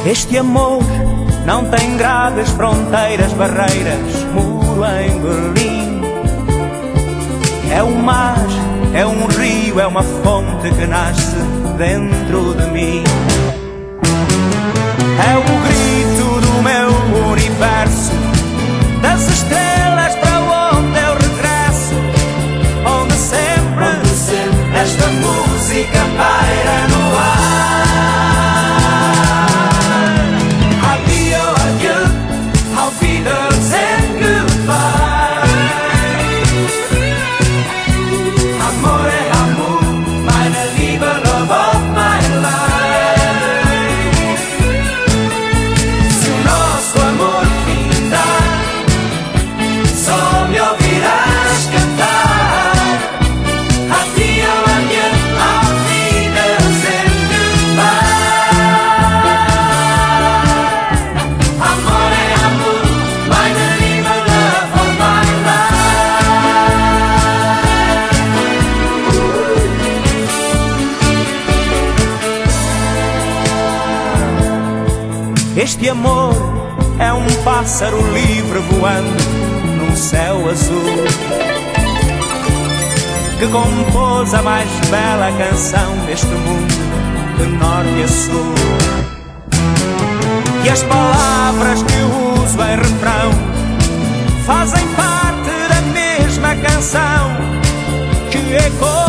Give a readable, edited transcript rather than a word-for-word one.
Este amor não tem grades, fronteiras, barreiras, muro em Berlim. É um mar, é um rio, é uma fonte que nasce dentro de mim. É o grito do meu universo, das estrelas para onde eu regresso, onde sempre esta música paira no ar. Adio, adieu, auf Wiedersehen, goodbye. Amore, amor, meine Liebe, love of my life. Se o nosso amor findar, só me ouvirás cantar. Adio, adieu, auf Wiedersehen, goodbye. Amore, amor, meine Liebe, love of my life. Este amor é um pássaro livre voando num céu azul, que compôs a mais bela canção deste mundo, de norte a sul. E as palavras que uso em refrão fazem parte da mesma canção que ecoa